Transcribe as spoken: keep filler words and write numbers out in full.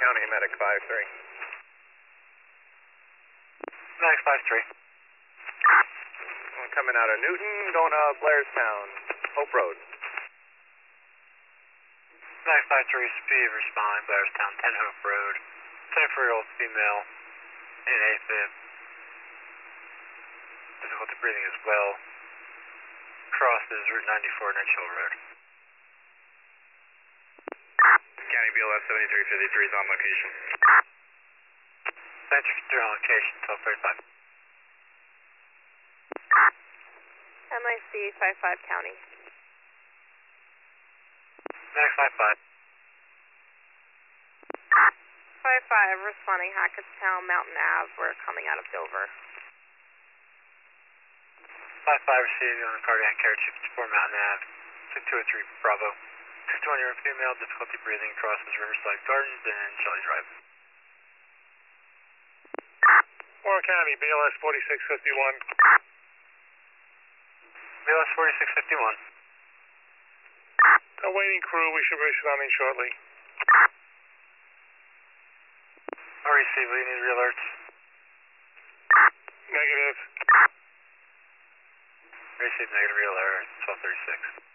County, Medic five three. Medic five three. I'm coming out of Newton, going to Blairstown, Hope Road. Medic five three, speed respond, Blairstown, ten Hope Road. twenty-four-year-old female in AFib. Difficulty breathing as well. Crosses Route ninety-four, Next Hill Road. County B L S seventy-three fifty-three is on location. seventy-three fifty-three on location, twelve thirty-five. M I C five five County. Medic five five. five five, responding Hackettstown, Mountain Ave. We're coming out of Dover. five five receiving on the cardiac care, two fifty-four Mountain Ave, six two oh three Bravo. sixty-one-year-old female, difficulty breathing, crosses Riverside Gardens and Shelley Drive. Warren County, B L S forty-six fifty-one. B L S forty-six fifty-one. Awaiting crew, we should be responding shortly. I receive, we need re-alerts. Negative. Receive negative re-alert, twelve thirty-six.